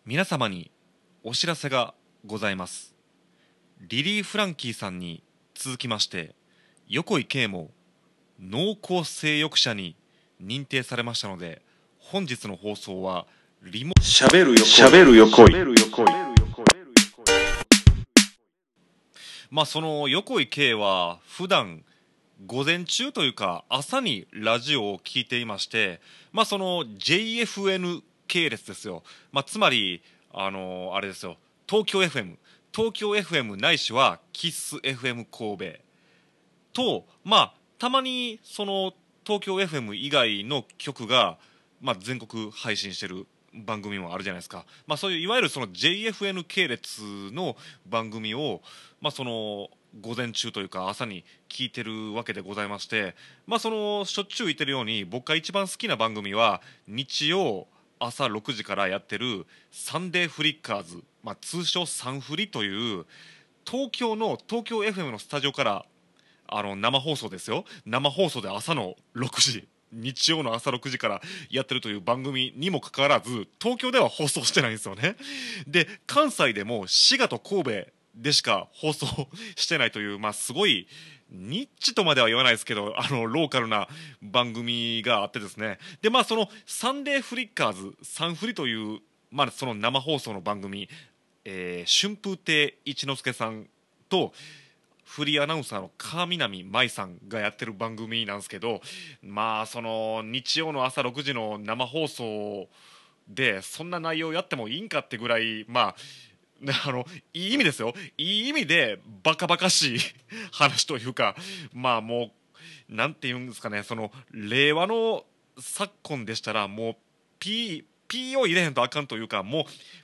皆様にお知らせがございます。リリー・フランキーさんに続きまして横井圭も濃厚性欲者に認定されましたので、本日の放送はしゃべる横井。 その横井圭は普段午前中というか朝にラジオを聞いていまして、その JFN 系列ですよ。つまりあれですよ、東京FM ないしはキッス FM 神戸と、たまにその東京 FM 以外の局が、全国配信してる番組もあるじゃないですか。そういういわゆるその JFN 系列の番組を、その午前中というか朝に聞いてるわけでございまして、そのしょっちゅう言ってるように僕が一番好きな番組は日曜朝6時からやってるサンデーフリッカーズ、通称サンフリという東京 FM のスタジオから生放送ですよ、生放送で朝の6時、日曜の朝6時からやってるという番組にもかかわらず東京では放送してないんですよね。で関西でも滋賀と神戸でしか放送してないという、すごいニッチとまでは言わないですけどローカルな番組があってですね。でそのサンデーフリッカーズサンフリという、その生放送の番組、春風亭一之輔さんとフリーアナウンサーの川南舞さんがやってる番組なんですけど、その日曜の朝6時の生放送でそんな内容やってもいいんかってぐらい、いい意味ですよ、いい意味でバカバカしい話というか、もうなんていうんですかね、その令和の昨今でしたらもう P を入れへんとあかんというか、もう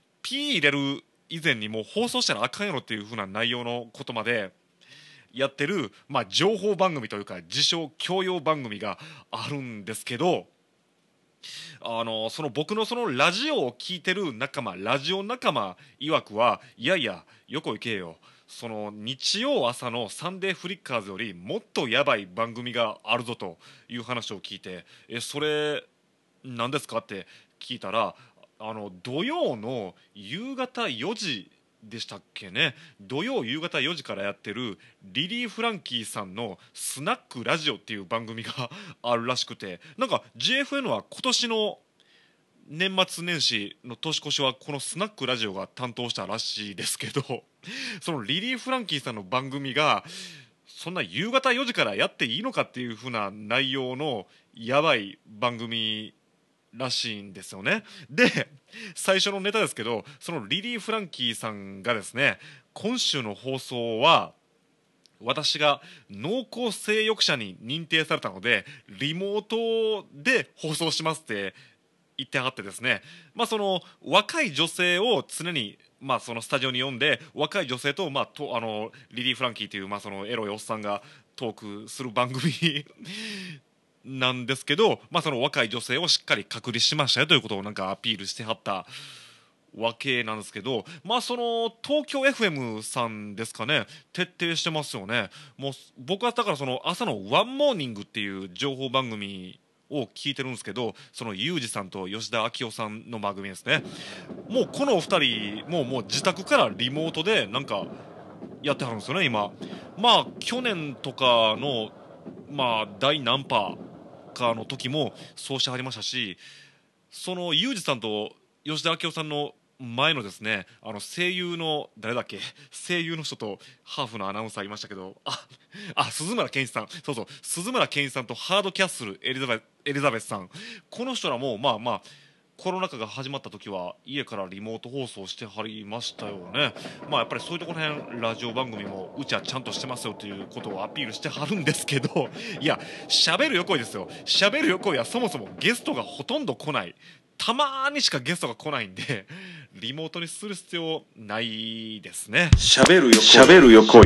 P 入れる以前にもう放送したらあかんやろっていう風な内容のことまでやってる、情報番組というか自称教養番組があるんですけど、その僕のそのラジオを聞いてる仲間、ラジオ仲間曰くは、いやいや横行けよ、その日曜朝のサンデーフリッカーズよりもっとやばい番組があるぞという話を聞いて、それ何ですかって聞いたら、土曜の夕方4時でしたっけね、土曜夕方4時からやってるリリー・フランキーさんのスナックラジオっていう番組があるらしくて、なんか GFN は今年の年末年始の年越しはこのスナックラジオが担当したらしいですけど、そのリリー・フランキーさんの番組がそんな夕方4時からやっていいのかっていう風な内容のやばい番組らしいんですよね。で最初のネタですけど、そのリリー・フランキーさんがですね、今週の放送は私が濃厚性欲者に認定されたのでリモートで放送しますって言ってはってですね、その若い女性を常にそのスタジオに呼んで、若い女性と、リリー・フランキーという、そのエロいおっさんがトークする番組なんですけど、その若い女性をしっかり隔離しましたよということをなんかアピールしてはったわけなんですけど、その東京 FM さんですかね、徹底してますよね。もう僕はだからその朝のワンモーニングっていう情報番組を聞いてるんですけど、そのユージさんと吉田明夫さんの番組ですね。もうこのお二人もう自宅からリモートでなんかやってはるんですよね今。去年とかの第何波かの時もそうしてはりましたし、そのユージさんと吉田明夫さんの前のですね、声優の誰だっけ、声優の人とハーフのアナウンサーいましたけど、鈴村健一さん、そうそう、鈴村健一さんとハードキャッスルエリザベスさん、この人らもコロナ禍が始まった時は家からリモート放送してはりましたよね。やっぱりそういうところら辺ラジオ番組もうちはちゃんとしてますよということをアピールしてはるんですけど、いや喋る横井ですよ、喋る横井はそもそもゲストがほとんど来ない、たまにしかゲストが来ないんでリモートにする必要ないですね。 しゃべる横井。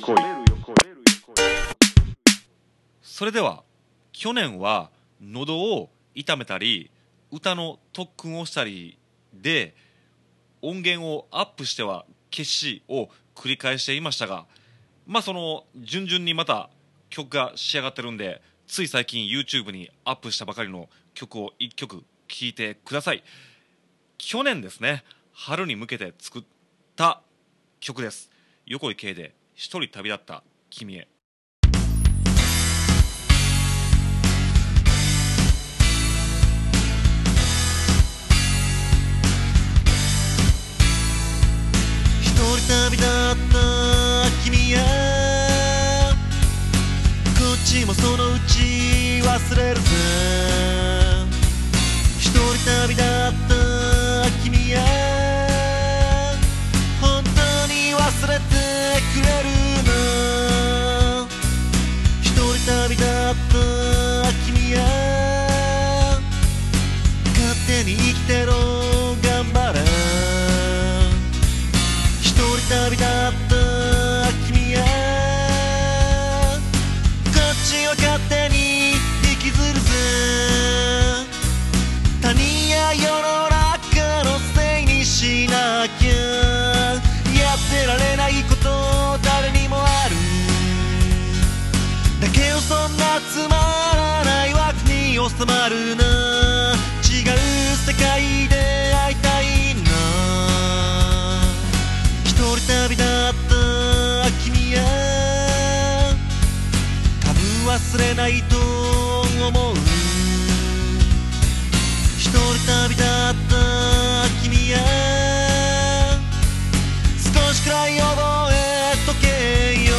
それでは去年は喉を痛めたり歌の特訓をしたりで音源をアップしては消しを繰り返していましたが、その順々にまた曲が仕上がってるんで、つい最近 YouTube にアップしたばかりの曲を1曲聴いてください。去年ですね、 春に向けて作った曲です。横井圭で一人旅立った君へ。 一人旅立った君へ、こっちもそのうち忘れるぜ。一人旅立った君へ、本当に忘れてくれるな。一人旅立った君へ、勝手に生きてろ頑張れ。一人旅立った君へ、こっちは勝手に引きずるぜ。他人や世の中のせいにしなきゃ、やってられないこと誰にもある。だけどそんなつまらない枠に収まるな。違う世界で会いたいな。一人旅立った君へ、多分忘れないと思う。一人旅立った君へ、少しくらい覚えとけよ。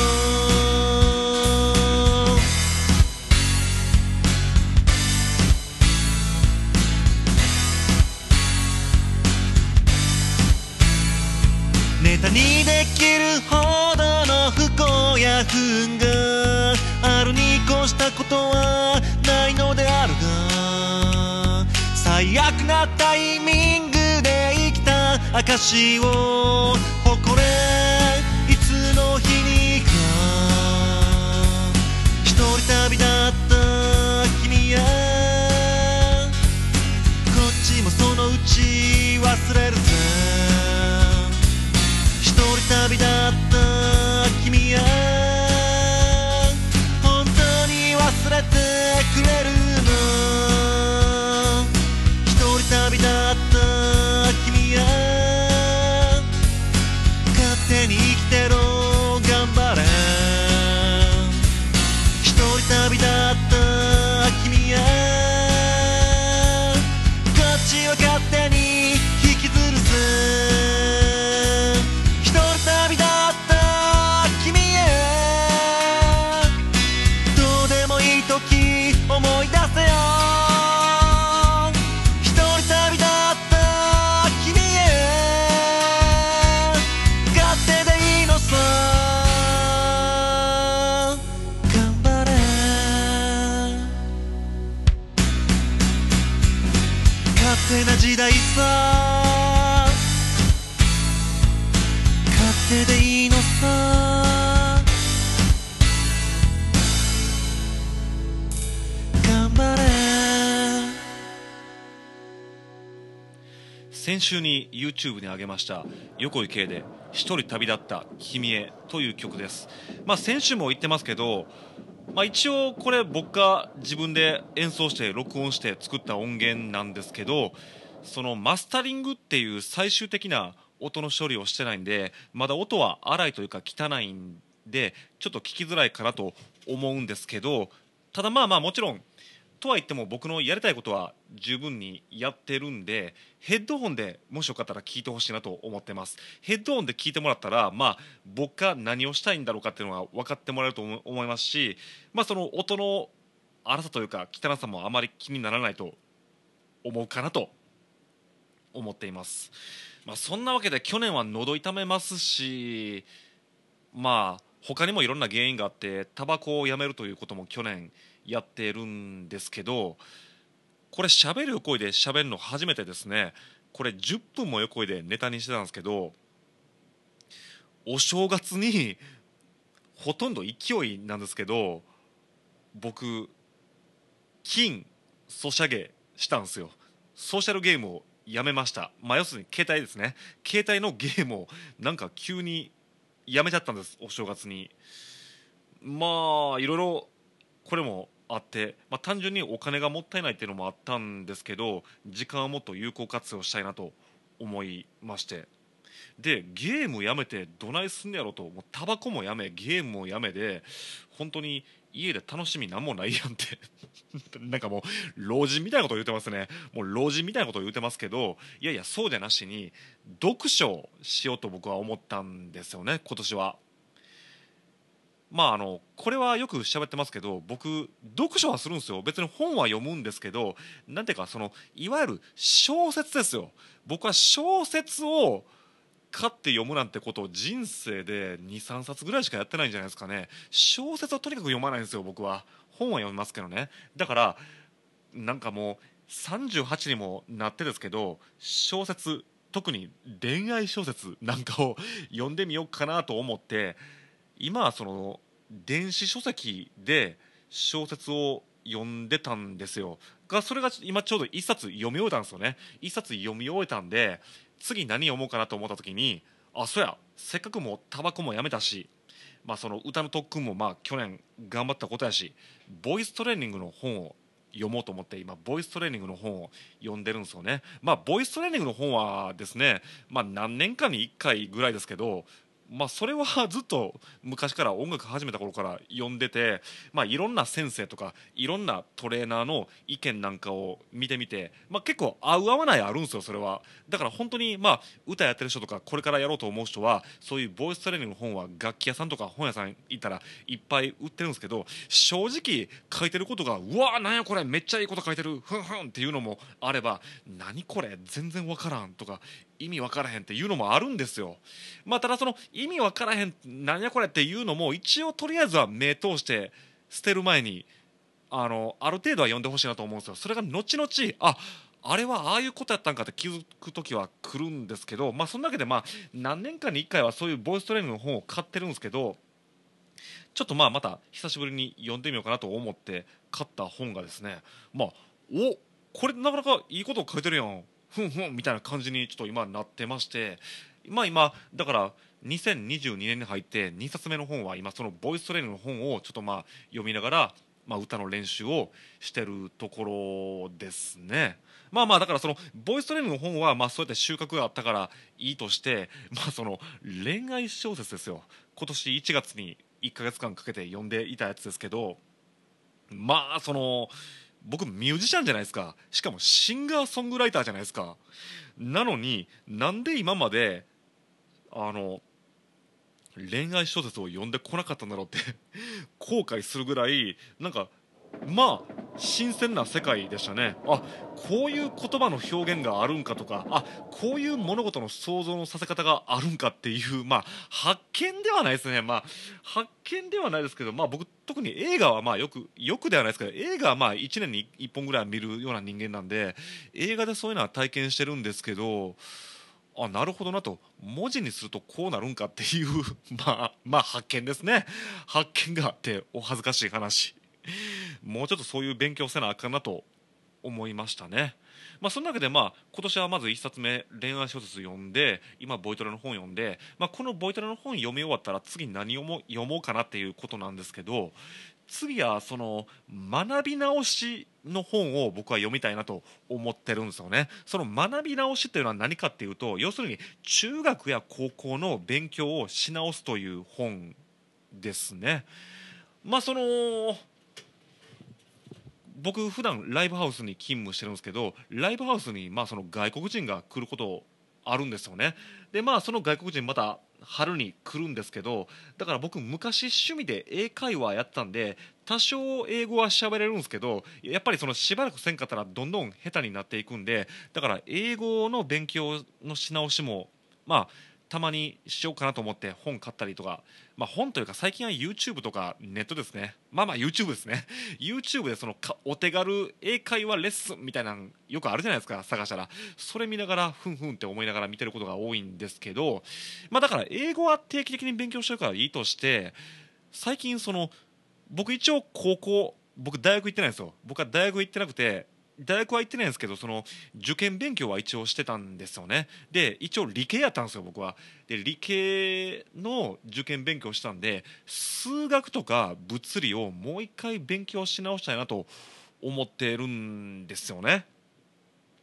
ネタにできるほどの不幸や不運があるに越したことはないのであるが、最悪なタイミングで生きた証を誇れ、いつの日にか。一人旅立った君へ、こっちもそのうち忘れるぜ。一人旅立った君へ、本当に忘れてくれるな。一人旅立った君へ、勝手に生きてろ頑張れ。一人旅立った君へ、こっちは勝手に引きずるぜ。一人旅立った君へ、どうでもいい時思い出せよ。一人旅立った君へ、勝手でいいのさ。頑張れ。勝手な時代さ、勝手でいいのさ。頑張れ。 先週に YouTube に上げました横井圭で一人旅立った君へという曲です。先週も言ってますけど、一応これ僕が自分で演奏して録音して作った音源なんですけど、そのマスタリングっていう最終的な音の処理をしてないんで、まだ音は荒いというか汚いんでちょっと聞きづらいかなと思うんですけど、ただもちろんとは言っても僕のやりたいことは十分にやってるんで、ヘッドホンでもしよかったら聞いてほしいなと思ってます。ヘッドホンで聞いてもらったら僕が何をしたいんだろうかっていうのが分かってもらえると思いますし、その音の荒さというか汚さもあまり気にならないと思うかなと思っています。そんなわけで去年は喉痛めますし、他にもいろんな原因があってタバコをやめるということも去年やってるんですけど、これ喋る横井で喋るの初めてですね。これ10分も横井でネタにしてたんですけど、お正月にほとんど勢いなんですけど、僕金ソシャゲしたんですよ。ソーシャルゲームをやめました。要するに携帯ですね。携帯のゲームをなんか急にやめちゃったんです、お正月に。いろいろこれもあって、単純にお金がもったいないっていうのもあったんですけど、時間をもっと有効活用したいなと思いまして、でゲームやめてどないすんねやろと、もうタバコもやめゲームもやめで本当に家で楽しみなんもないやんってなんかもう老人みたいなこと言ってますね。もう老人みたいなこと言ってますけど、いやいやそうじゃなしに読書をしようと僕は思ったんですよね、今年は。これはよく喋ってますけど、僕読書はするんですよ。別に本は読むんですけど、なんていうかいわゆる小説ですよ。僕は小説を買って読むなんてことを人生で23冊ぐらいしかやってないんじゃないですかね。小説をとにかく読まないんですよ僕は。本は読みますけどね。だからなんかもう38にもなってですけど、小説、特に恋愛小説なんかを読んでみようかなと思って、今は電子書籍で小説を読んでたんですよ。それが今ちょうど一冊読み終えたんですよね。一冊読み終えたんで、次何読もうかなと思った時に、あ、そうや、せっかくもうタバコもやめたし、歌の特訓も去年頑張ったことやし、ボイストレーニングの本を読もうと思って、今ボイストレーニングの本を読んでるんですよね。ボイストレーニングの本はですね、何年かに1回ぐらいですけど、それはずっと昔から音楽始めた頃から読んでて、いろんな先生とかいろんなトレーナーの意見なんかを見てみて、結構合う合わないあるんですよそれは。だから本当に歌やってる人とかこれからやろうと思う人はそういうボイストレーニングの本は楽器屋さんとか本屋さん行ったらいっぱい売ってるんですけど、正直書いてることがうわーなんやこれめっちゃいいこと書いてるふんふんっていうのもあれば、何これ全然わからんとか意味わからへんっていうのもあるんですよ。ただ意味わからへんなんやこれっていうのも一応とりあえずは目通して捨てる前にある程度は読んでほしいなと思うんですよ。それが後々あれはああいうことやったんかって気づく時は来るんですけど、そんなわけで何年かに1回はそういうボイストレーニングの本を買ってるんですけど、ちょっとまた久しぶりに読んでみようかなと思って買った本がですね、これなかなかいいことを書いてるやんふんふんみたいな感じにちょっと今なってまして、今だから2022年に入って2冊目の本は今そのボイストレーニングの本をちょっと読みながら歌の練習をしてるところですね。だからボイストレーニングの本はそうやって収穫があったからいいとして、恋愛小説ですよ。今年1月に1ヶ月間かけて読んでいたやつですけど、僕ミュージシャンじゃないですか。しかもシンガーソングライターじゃないですか。なのになんで今まで恋愛小説を読んでこなかったんだろうって後悔するぐらいなんか新鮮な世界でしたね。こういう言葉の表現があるんかとか、こういう物事の想像のさせ方があるんかっていう発見ではないですね。発見ではないですけど、僕特に映画はよくではないですけど、映画は1年に1本ぐらいは見るような人間なんで、映画でそういうのは体験してるんですけど、なるほどなと、文字にするとこうなるんかっていう発見ですね。発見があってお恥ずかしい話。もうちょっとそういう勉強せなあかんなと思いましたね。そんなわけで今年はまず1冊目恋愛小説読んで、今ボイトレの本読んで、このボイトレの本読み終わったら次何を読もうかなっていうことなんですけど、次は学び直しの本を僕は読みたいなと思ってるんですよね。その学び直しというのは何かっていうと、要するに中学や高校の勉強をし直すという本ですね。僕普段ライブハウスに勤務してるんですけど、ライブハウスに外国人が来ることあるんですよね。でその外国人また春に来るんですけど、だから僕昔趣味で英会話やってたんで多少英語は喋れるんですけど、やっぱりしばらくせんかったらどんどん下手になっていくんで、だから英語の勉強のし直しもたまにしようかなと思って本買ったりとか、本というか最近は YouTube とかネットですね。YouTube ですね。YouTube でお手軽英会話レッスンみたいなのよくあるじゃないですか、探したら。それ見ながらふんふんって思いながら見てることが多いんですけど、だから英語は定期的に勉強してるからいいとして、最近僕一応僕大学行ってないんですよ。僕は大学行ってなくて、大学は行ってないんですけど、受験勉強は一応してたんですよね。で一応理系やったんですよ僕は。で理系の受験勉強したんで、数学とか物理をもう一回勉強し直したいなと思ってるんですよね。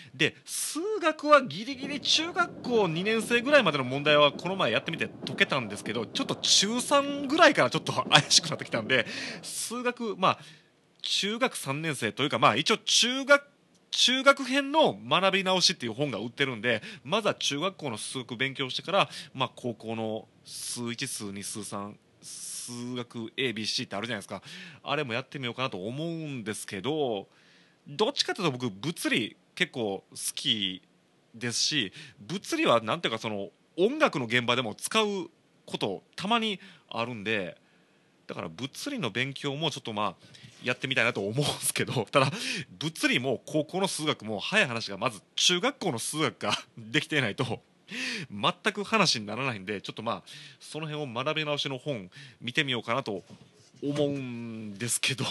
で数学はギリギリ中学校2年生ぐらいまでの問題はこの前やってみて解けたんですけど、ちょっと中3ぐらいからちょっと怪しくなってきたんで、数学中学3年生というか一応中学編の学び直しっていう本が売ってるんで、まずは中学校の数学勉強してから、高校の数1数2数3数学 ABC ってあるじゃないですか、あれもやってみようかなと思うんですけど、どっちかというと僕物理結構好きですし、物理はなんていうかその音楽の現場でも使うことたまにあるんで、だから物理の勉強もちょっとやってみたいなと思うんですけど、ただ物理も高校の数学も早い話がまず中学校の数学ができていないと全く話にならないんで、ちょっとその辺を学び直しの本見てみようかなと思うんですけど、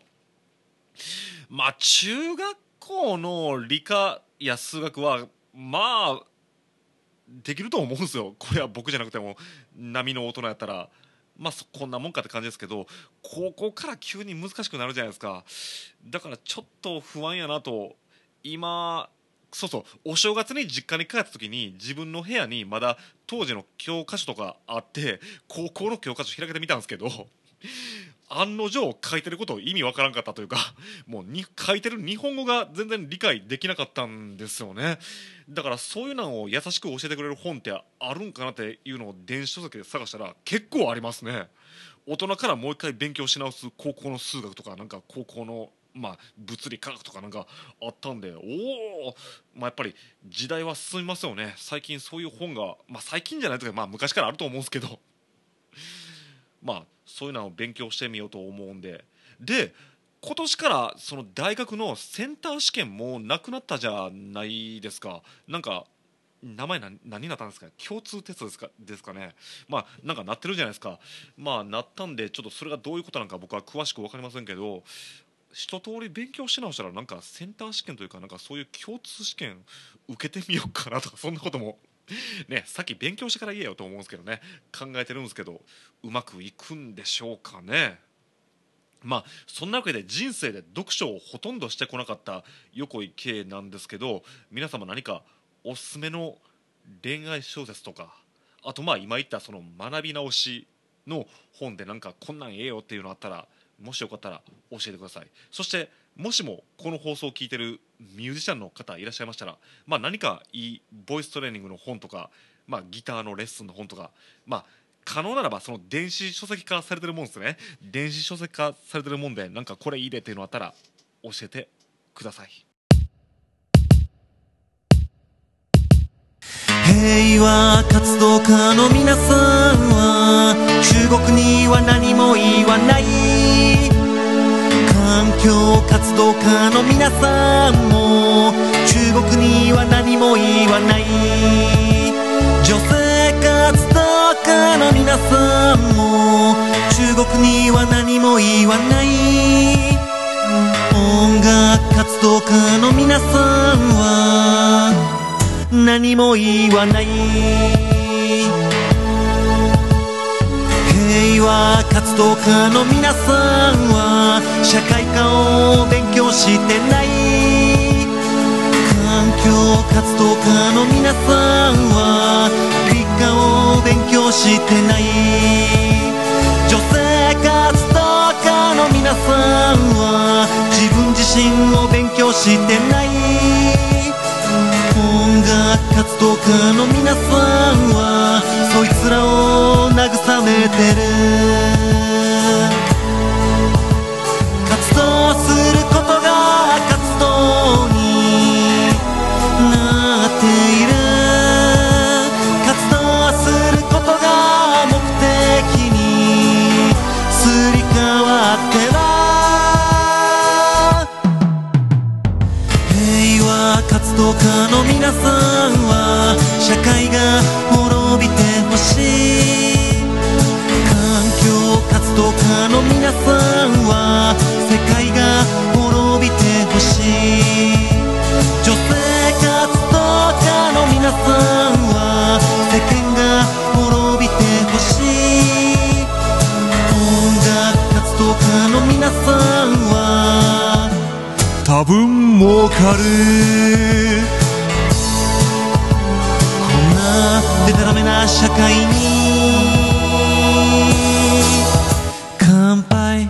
中学校の理科や数学はできると思うんですよ。これは僕じゃなくても並の大人やったらこんなもんかって感じですけど、高校から急に難しくなるじゃないですか。だからちょっと不安やなと。今お正月に実家に帰った時に自分の部屋にまだ当時の教科書とかあって、高校の教科書開けてみたんですけど、案の定書いてること意味わからんかったというか、もう書いてる日本語が全然理解できなかったんですよね。だからそういうのを優しく教えてくれる本ってあるんかなっていうのを電子書籍で探したら結構ありますね。大人からもう一回勉強し直す高校の数学とか、なんか高校の物理科学とかなんかあったんで、やっぱり時代は進みますよね。最近そういう本が、最近じゃないというか昔からあると思うんですけどそういうのを勉強してみようと思うんで、今年からその大学のセンター試験もなくなったじゃないですか。なんか名前何になったんですか、共通テストですかね。なんかなってるじゃないですか。なったんで、ちょっとそれがどういうことなのか僕は詳しく分かりませんけど、一通り勉強し直したらなんかセンター試験というか、なんかそういう共通試験受けてみようかなとか、そんなこともね、さっき勉強してから言えよと思うんですけどね、考えてるんですけど、うまくいくんでしょうかね。そんなわけで人生で読書をほとんどしてこなかった横井圭なんですけど、皆様何かおすすめの恋愛小説とか、あと今言ったその学び直しの本でなんかこんなんええよっていうのあったら、もしよかったら教えてください。そしてもしもこの放送を聞いてるミュージシャンの方いらっしゃいましたら、何かいいボイストレーニングの本とか、ギターのレッスンの本とか、可能ならばその電子書籍化されてるもんですね。電子書籍化されてるもんで、なんかこれいいでっていうのあったら教えてください。 平和活動家の皆さんは中国には何も言わない。環境活動家の皆さんも中国には何も言わない。女性活動家の皆さんも中国には何も言わない。音楽活動家の皆さんは何も言わない。平和活動家の皆さんは社会科を勉強してない。環境活動家の皆さんは理科を勉強してない。女性活動家の皆さんは自分自身を勉強してない。音楽活動家の皆さんはそいつらを慰めてる。活動することが活動になっている。活動することが目的にすり替わっては活動家の皆さんは社会が滅びてほしい。環境活動家の皆さんは世界が滅びてほしい。女性活動家の皆さんは世間が滅びてほしい。音楽活動家の皆さんは多分儲かる。 でたらめな社会に乾杯。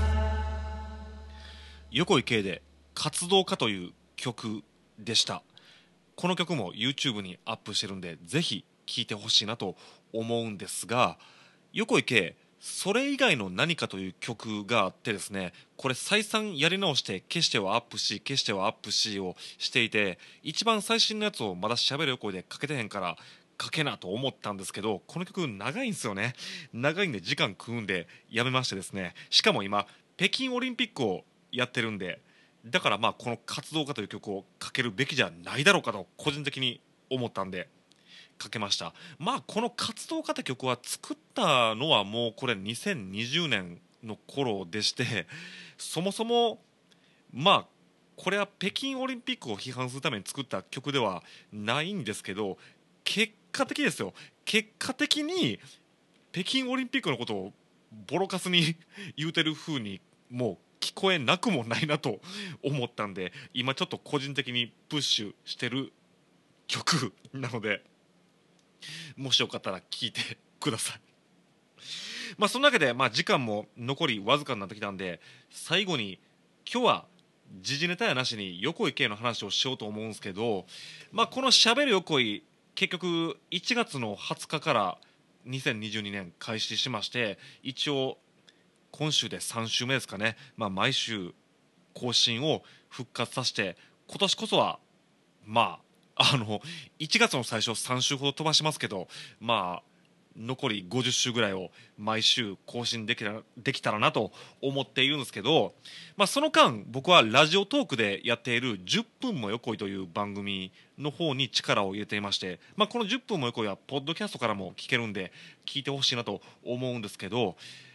横井圭で活動家という曲でした。この曲も YouTube にアップしてるんでぜひ聴いてほしいなと思うんですが、横井圭それ以外の何かという曲があってですね、これ再三やり直して消してはアップし消してはアップしをしていて、一番最新のやつをまだしゃべる横井でかけてへんからかけなと思ったんですけど、この曲長いんですよね。長いんで時間食うんでやめましてですね、しかも今北京オリンピックをやってるんで、だからまあこの活動家という曲をかけるべきじゃないだろうかと個人的に思ったんでかけました。まあこの活動家という曲は作ったのはもうこれ2020年の頃でして、そもそもまあこれは北京オリンピックを批判するために作った曲ではないんですけど、結果的ですよ、結果的に北京オリンピックのことをボロカスに言うてる風にもう聞こえなくもないなと思ったんで、今ちょっと個人的にプッシュしてる曲なので、もしよかったら聴いてください。まあそんなわけで、まあ時間も残りわずかになってきたんで、最後に今日は時事ネタやなしに横井圭の話をしようと思うんですけど、まあこのしゃべる横井結局1月の20日から2022年開始しまして、一応今週で3週目ですかね、まあ、毎週更新を復活させて、今年こそはまあ1月の最初3週ほど飛ばしますけど、まあ残り50週ぐらいを毎週更新できたらなと思っているんですけど、まあ、その間僕はラジオトークでやっている10分も横井という番組の方に力を入れていまして、まあ、この10分も横井はポッドキャストからも聞けるんで聞いてほしいなと思うんですけど、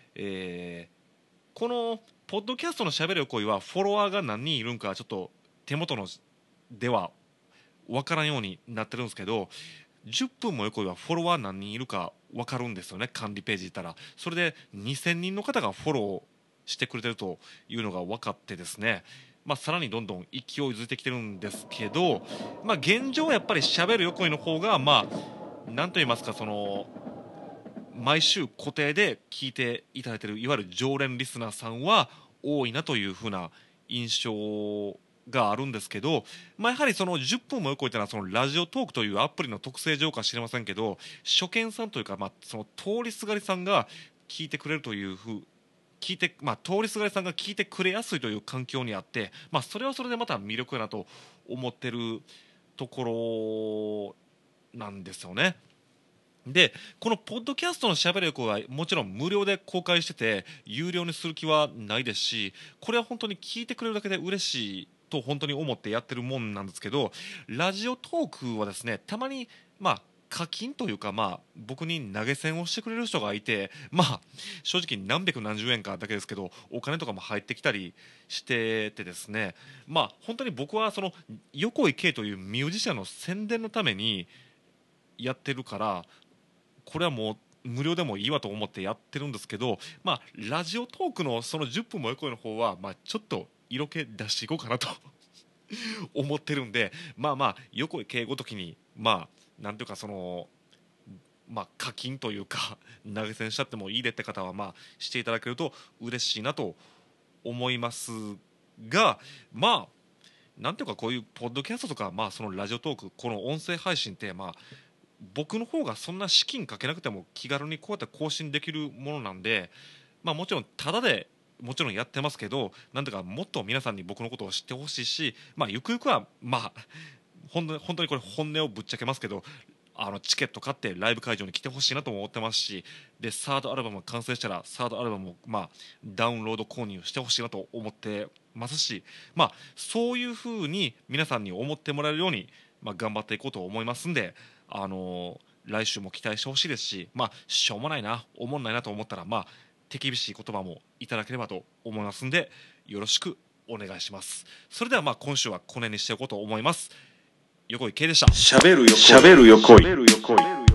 このポッドキャストのしゃべる横井はフォロワーが何人いるんかちょっと手元のでは分からんようになってるんですけど、10分も横井はフォロワー何人いるか分かるんですよね。管理ページ行ったらそれで2000人の方がフォローしてくれてるというのが分かってですね、まあ、さらにどんどん勢いづいてきてるんですけど、まあ、現状はやっぱりしゃべる横井の方がまあ何と言いますか、その毎週固定で聞いていただいているいわゆる常連リスナーさんは多いなというふうな印象があるんですけど、まあ、やはりその10分も横井というのはそのラジオトークというアプリの特性上か知れませんけど、初見さんというか、まあ、その通りすがりさんが聞いてくれるというふうまあ、通りすがりさんが聞いてくれやすいという環境にあって、まあ、それはそれでまた魅力だなと思ってるところなんですよね。でこのポッドキャストのしゃべる横はもちろん無料で公開してて有料にする気はないですし、これは本当に聞いてくれるだけで嬉しいと本当に思ってやってるもんなんですけど、ラジオトークはですねたまにまあ課金というか、まあ僕に投げ銭をしてくれる人がいて、まあ正直何百何十円かだけですけどお金とかも入ってきたりしててですね、まあ本当に僕はその横井圭というミュージシャンの宣伝のためにやってるから、これはもう無料でもいいわと思ってやってるんですけど、まあラジオトークのその10分も横井の方はまあちょっと色気出していこうかなと思ってるんで、まあまあ横井圭ごときにまあなんていうかそのまあ課金というか投げ銭しちゃってもいいでって方はまあしていただけると嬉しいなと思いますが、まあなんていうかこういうポッドキャストとかまあそのラジオトークこの音声配信ってまあ僕の方がそんな資金かけなくても気軽にこうやって更新できるものなんで、まあもちろんタダでもちろんやってますけど、なんていうかもっと皆さんに僕のことを知ってほしいし、まあゆくゆくはまあ本当にこれ本音をぶっちゃけますけど、チケット買ってライブ会場に来てほしいなとも思ってますし、でサードアルバムが完成したらサードアルバムをまあダウンロード購入してほしいなと思ってますし、まあそういうふうに皆さんに思ってもらえるように、まあ、頑張っていこうと思いますんで、来週も期待してほしいですし、まあしょうもないな思んないなと思ったらまあ手厳しい言葉もいただければと思いますんでよろしくお願いします。それではまあ今週はこの辺にしておこうと思います。横井圭でした。 しゃべる横井。